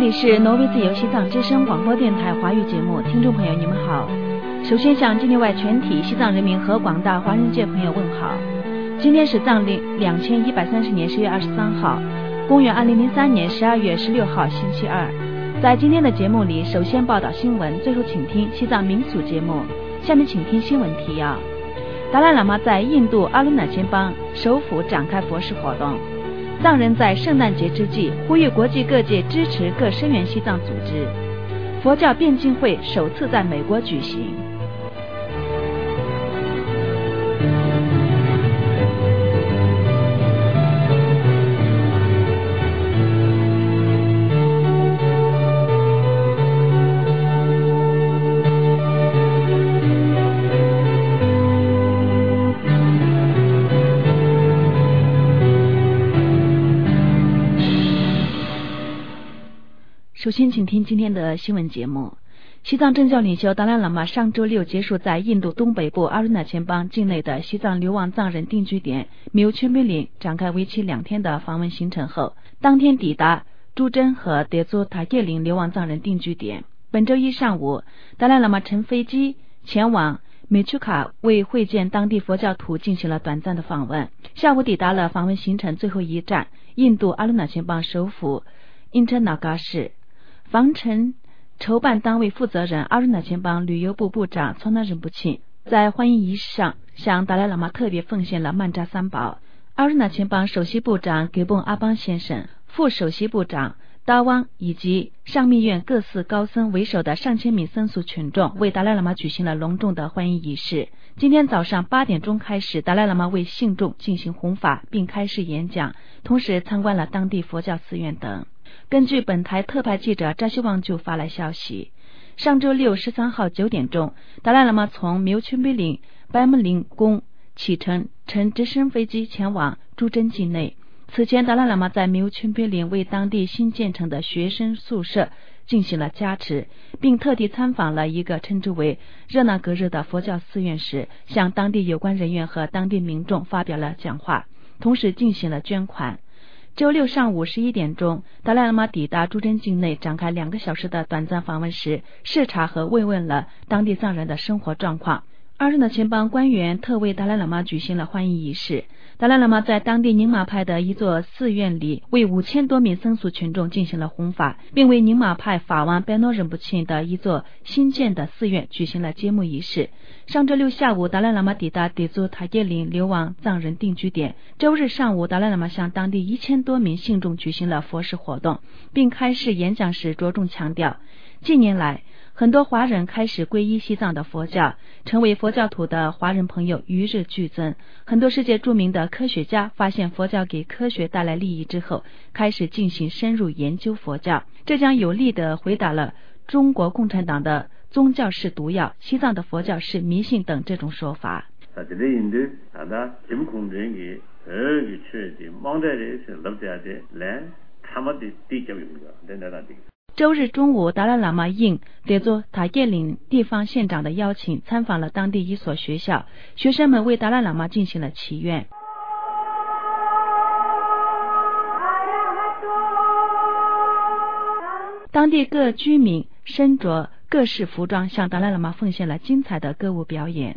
里是挪威自由西藏之声广播电台华语节目，听众朋友你们好。首先向境内外全体西藏人民和广大华人界朋友问好。今天是藏历2130年10月23号，公元2003年12月16号星期二。在今天的节目里，首先报道新闻，最后请听西藏民俗节目。下面请听新闻提要。达赖喇嘛在印度阿伦纳钱邦首府展开佛事活动。藏人在圣诞节之际呼吁国际各界支持各声援西藏组织。佛教辩经会首次在美国举行。首先请听今天的新闻节目。西藏政教领袖达赖喇嘛上周六结束在印度东北部阿伦纳钱邦境内的西藏流亡藏人定居点米乌圈贝林展开为期2天的访问行程后，当天抵达朱珍和德祖塔叶林流亡藏人定居点。本周一上午，达赖喇嘛乘飞机前往美曲卡为会见当地佛教徒进行了短暂的访问。下午抵达了访问行程最后一站印度阿伦纳钱邦首府因特纳嘎市。防尘筹办单位负责人阿伦纳钱邦旅游部部长措纳仁布钦在欢迎仪式上向达赖喇嘛特别奉献了曼扎三宝。阿伦纳钱邦首席部长给蹦阿邦先生、副首席部长达汪以及上密院各寺高僧为首的上千名僧俗群众为达赖喇嘛举行了隆重的欢迎仪式。今天早上8点钟开始，达赖喇嘛为信众进行弘法并开示演讲，同时参观了当地佛教寺院等。根据本台特派记者扎西旺就发来消息，上周六13号9点钟，达赖喇嘛从米乌圈贝林白木林宫启程，乘直升飞机前往朱珍境内。此前，达赖喇嘛在米乌圈贝林为当地新建成的学生宿舍进行了加持，并特地参访了一个称之为热那格日的佛教寺院时，向当地有关人员和当地民众发表了讲话，同时进行了捐款。周六上午11点钟，达赖喇嘛抵达朱珍境内，展开2个小时的短暂访问时，视察和慰问了当地藏人的生活状况。阿伦纳钱邦官员特为达赖喇嘛举行了欢迎仪式。达赖喇嘛在当地宁玛派的一座寺院里为5000多名僧俗群众进行了弘法，并为宁玛派法王贝诺仁布钦的一座新建的寺院举行了揭幕仪式。上周六下午，达赖喇嘛抵达德祖塔叶林流亡藏人定居点。周日上午，达赖喇嘛向当地1000多名信众举行了佛事活动，并开示演讲时着重强调，近年来很多华人开始皈依西藏的佛教，成为佛教徒的华人朋友与日俱增。很多世界著名的科学家发现佛教给科学带来利益之后，开始进行深入研究佛教，这将有力地回答了中国共产党的宗教是毒药，西藏的佛教是迷信等这种说法。周日中午，达赖喇嘛应德祖塔叶林地方县长的邀请，参访了当地一所学校，学生们为达赖喇嘛进行了祈愿。当地各居民身着各式服装，向达赖喇嘛奉献了精彩的歌舞表演。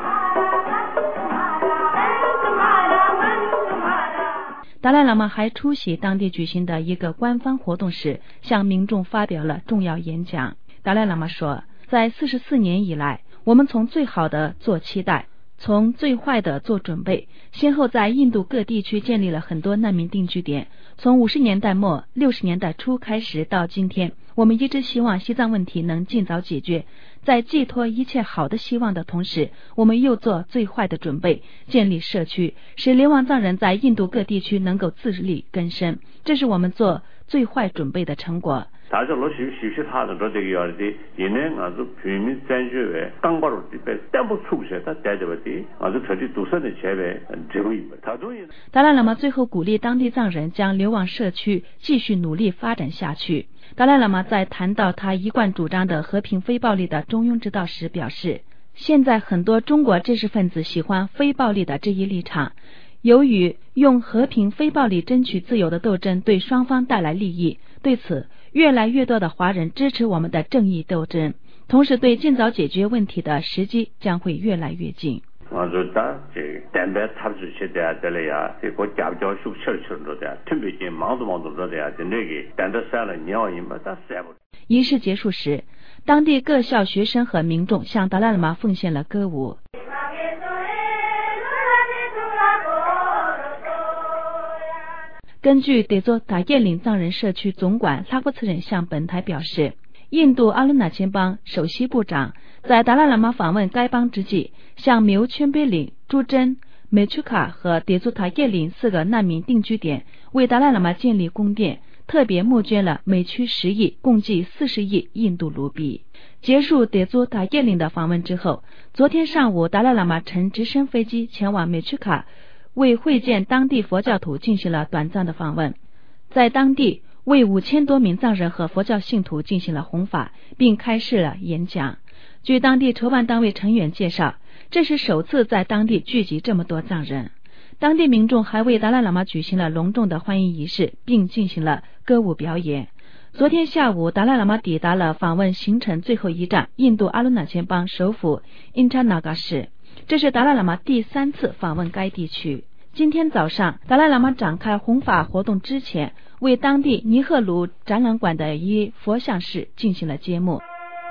达赖喇嘛还出席当地举行的一个官方活动时，向民众发表了重要演讲。达赖喇嘛说，在44年以来，我们从最好的做期待，从最坏的做准备，先后在印度各地区建立了很多难民定居点。从50年代末、60年代初开始到今天，我们一直希望西藏问题能尽早解决。在寄托一切好的希望的同时，我们又做最坏的准备，建立社区，使流亡藏人在印度各地区能够自力更生。这是我们做最坏准备的成果。 다절로 시시하다 저기 열디 얘네 아주 비밀 전주에 땅바로 집에 땜부 추구셔다 대저버디 아주 저기 두선의 제배 제공이 다도이 达赖喇嘛最后鼓励当地藏人将流亡社区继续努力发展下去。达赖喇嘛在谈到他一贯主张的和平非暴力的中庸之道时表示，现在很多中国知识分子喜欢非暴力的这一立场，由于用和平非暴力争取自由的斗争对双方带来利益，对此越来越多的华人支持我们的正义斗争，同时对尽早解决问题的时机将会越来越近。仪式结束时，当地各校学生和民众向达赖喇嘛奉献了歌舞。根据德州达叶岭藏人社区总管拉夫茨人向本台表示，印度阿鲁纳谦邦首席部长在达赖喇嘛访问该邦之际，向苗圈贝岭、朱珍、梅曲卡和德州达叶岭4个难民定居点为达赖喇嘛建立宫殿，特别募捐了每区10亿，共计40亿印度卢比。结束德州达叶岭的访问之后，昨天上午达赖喇嘛乘直升飞机前往梅曲卡，为会见当地佛教徒进行了短暂的访问，在当地为5000多名藏人和佛教信徒进行了弘法，并开示了演讲。据当地筹办单位成员介绍，这是首次在当地聚集这么多藏人。当地民众还为达赖喇嘛举行了隆重的欢迎仪式，并进行了歌舞表演。昨天下午，达赖喇嘛抵达了访问行程最后一站印度阿鲁纳谦邦首府因查那嘎市，这是达赖喇嘛第3次访问该地区。今天早上，达赖喇嘛展开弘法活动之前，为当地尼赫鲁展览馆的一佛像室进行了揭幕。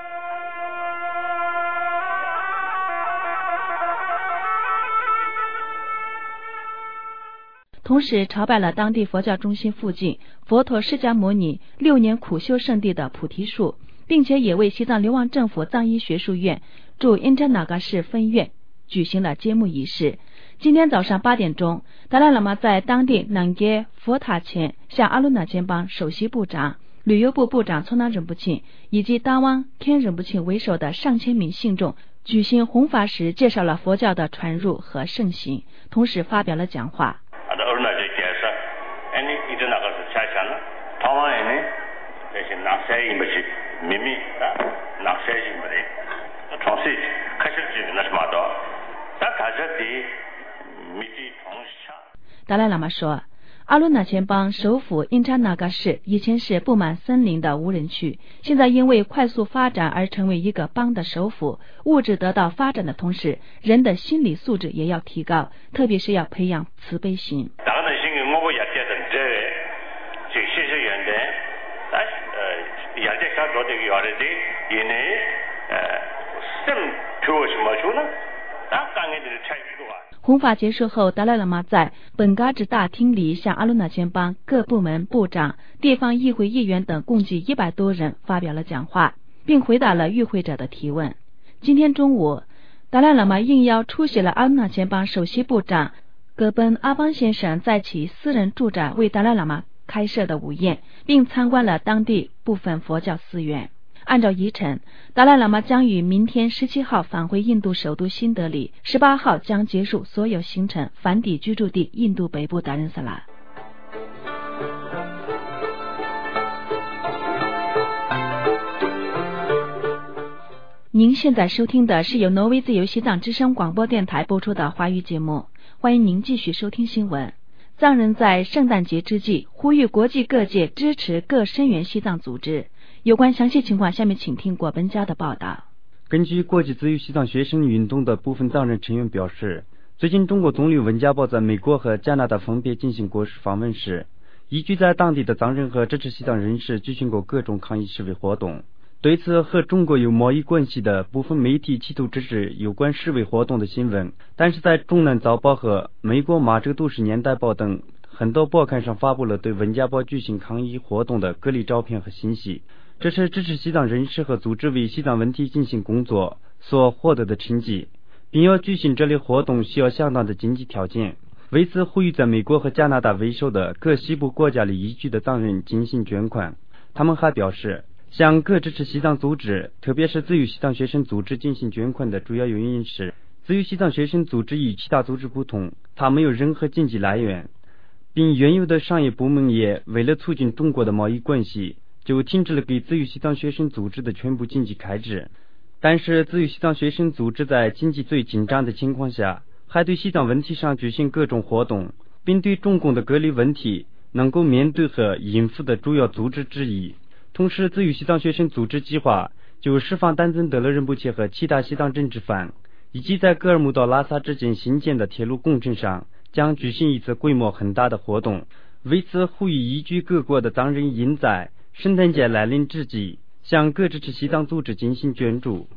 同时朝拜了当地佛教中心附近佛陀释迦牟尼6年苦修圣地的菩提树，并且也为西藏流亡政府藏医学术院驻因查那嘎市分院举行了揭幕仪式。今天早上8点钟，达赖喇嘛在当地南街佛塔前向阿鲁纳谦邦首席部长、旅游部部长措纳仁布钦以及达旺肯仁布钦为首的上千名信众举行弘法时，介绍了佛教的传入和盛行，同时发表了讲话。达赖喇嘛说，阿鲁纳谦邦首府因查那嘎市以前是布满森林的无人区，现在因为快速发展而成为一个邦的首府。物质得到发展的同时，人的心理素质也要提高，特别是要培养慈悲心。弘法结束后，达赖喇嘛在本嘎支大厅里向阿鲁纳谦邦各部门部长、地方议会议员等共计100多人发表了讲话，并回答了与会者的提问。今天中午，达赖喇嘛应邀出席了阿鲁纳谦邦首席部长戈本阿邦先生在其私人住宅为达赖喇嘛开设的午宴，并参观了当地部分佛教寺院。按照议程，达赖喇嘛将于明天17号返回印度首都新德里，18号将结束所有行程，返抵居住地印度北部达仁萨拉。您现在收听的是由挪威自由西藏之声广播电台播出的华语节目，欢迎您继续收听新闻。藏人在圣诞节之际呼吁国际各界支持各声援西藏组织。有关详细情况，下面请听果本家的报道。 根据国际自由西藏学生运动的部分藏人成员表示，最近中国总理温家宝在美国和加拿大分别进行国事访问时，依据在当地的藏人和支持西藏人士举行过各种抗议示威活动。对此，和中国有贸易关系的部分媒体企图制止有关示威活动的新闻，但是在中南早报和美国马州都市年代报等很多报刊上发布了对温家宝举行抗议活动的个例照片和信息。这是支持西藏人士和组织为西藏问题进行工作所获得的成绩，并要举行这类活动需要相当的经济条件。为此呼吁在美国和加拿大为首的各西部国家里移居的藏人进行捐款。他们还表示，向各支持西藏组织，特别是自由西藏学生组织进行捐款的主要原因是，自由西藏学生组织与其他组织不同，它没有任何经济来源，并原有的商业部门也为了促进中国的贸易关系，就停止了给自由西藏学生组织的全部经济开支。但是自由西藏学生组织在经济最紧张的情况下，还对西藏问题上举行各种活动，并对中共的隔离问题能够面对和应付的主要组织之一。 同时自由西藏学生组织计划就释放丹增德勒仁波切和其他西藏政治犯，以及在格尔木到拉萨之间新建的铁路工程上将举行一次规模很大的活动。为此呼吁移居各国的藏人应在圣诞节来临之际向各支持西藏组织进行捐助。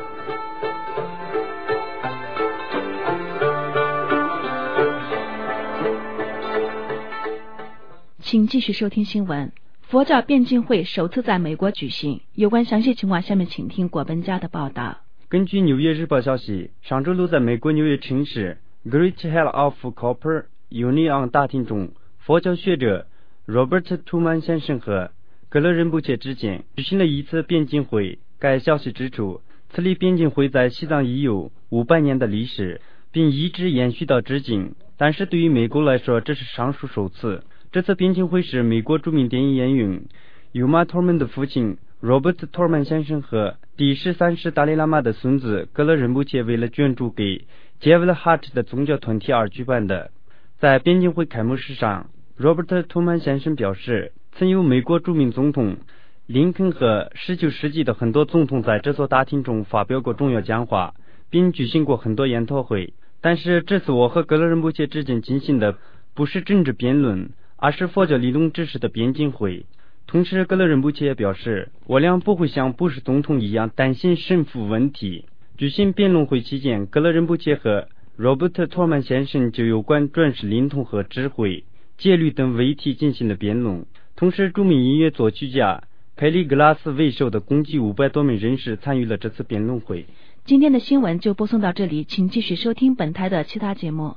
请继续收听新闻。佛教辩经会首次在美国举行，有关详细情况下面请听果本家的报道。 根据纽约日报消息，上周六在美国纽约城市 Great Hall of Copper Union 大厅中，佛教学者 Robert Tuman 先生和格勒仁波切之间举行了一次辩经会。该消息指出，此类辩经会在西藏已有500年的历史，并一直延续到至今，但是对于美国来说这是尚属首次。这次辩经会是美国著名电影演员Uma Thurman 的父亲 Robert Thurman 先生和第13世达赖喇嘛的孙子格勒仁波切为了捐助给 Jewel Heart 的宗教团体而举办的。在辩经会开幕式上， Robert Thurman 先生表示，曾有美国著名总统林肯和19世纪的很多总统在这座大厅中发表过重要讲话，并举行过很多研讨会，但是这次我和格勒仁波切之间进行的不是政治辩论，而是佛教理论知识的辩经会。同时格勒仁波切也表示，我俩不会像布什总统一样担心胜负问题。举行辩论会期间，格勒仁波切和 Robert Thurman 先生就有关转世灵通和智慧、戒律等问题进行了辩论。同时著名音乐作曲家佩里格拉斯为首的共计500多名人士参与了这次辩论会。 今天的新闻就播送到这里，请继续收听本台的其他节目。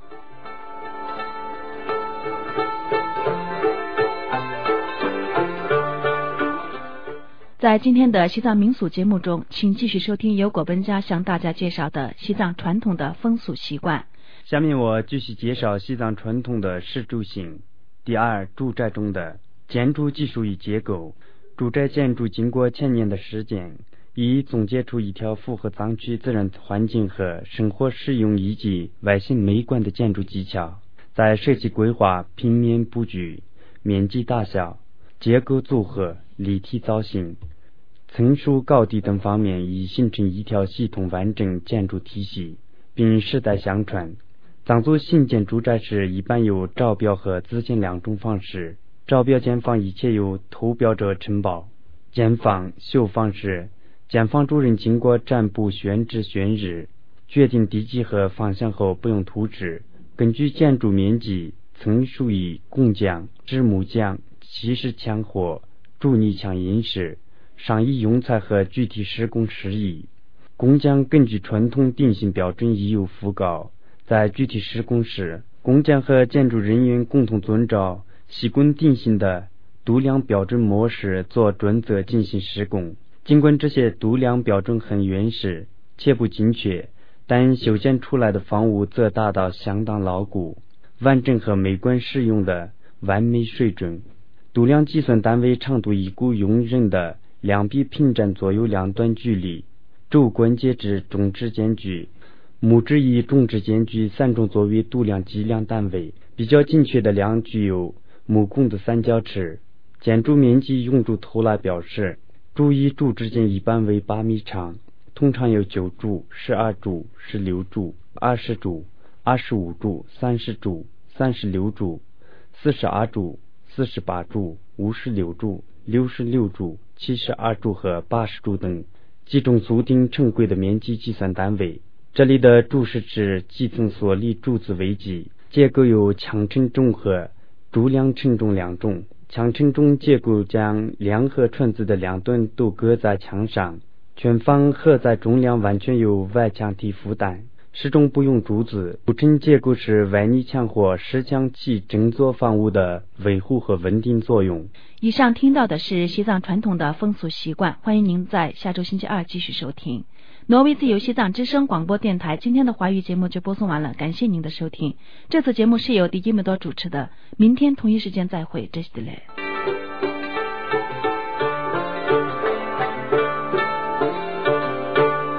在今天的西藏民俗节目中，请继续收听由果本家向大家介绍的西藏传统的风俗习惯。 下面我继续介绍西藏传统的食住行。第二，住宅中的建筑技术与结构。住宅建筑经过千年的实践，已总结出一条符合藏区自然环境和生活使用以及外形美观的建筑技巧。在设计规划、平面布局、面积大小、结构组合、立体造型、层数高低等方面已形成一条系统完整建筑体系，并世代相传。藏族新建住宅时一般有招标和自建两种方式。招标建房一切由投标者承包。建房修房时，建房主人经过占卜选址选日，决定地基和方向后不用图纸，根据建筑面积、层数以工匠、制木匠、砌石墙或筑泥墙因式，商议用材和具体施工事宜。工匠根据传统定型标准已有讣告，在具体施工时，工匠和建筑人员共同遵照习惯定型的度量标准模式做准则进行施工。尽管这些度量标准很原始且不精确，但修建出来的房屋则达到相当牢固、完整和美观适用的完美水准。度量计算单位长度以股用人的两臂平展左右两端距离，肘关节至中指间距、拇指以中指间距3种作为度量计量单位。比较精确的量具有木工的三角尺。建筑面积用柱头来表示，柱与柱之间一般为8米长，通常有9柱、12柱、16柱、20柱、25柱、30柱、36柱、42柱、48柱、56柱、66柱、72柱和80柱等几种足顶成规的面积计算单位。这里的柱是指基层所立柱子为基，结构有强承重和柱梁承重两种。强承重结构将梁和串子的两端都搁在墙上，全房合在中梁完全由外墙体负担，始终不用柱子。组成结构是外泥墙或石墙起整座房屋的维护和稳定作用。 以上听到的是西藏传统的风俗习惯，欢迎您在下周星期二继续收听。挪威自由西藏之声广播电台今天的华语节目就播送完了，感谢您的收听。这次节目是由迪基梅多主持的，明天同一时间再会，这是的嘞。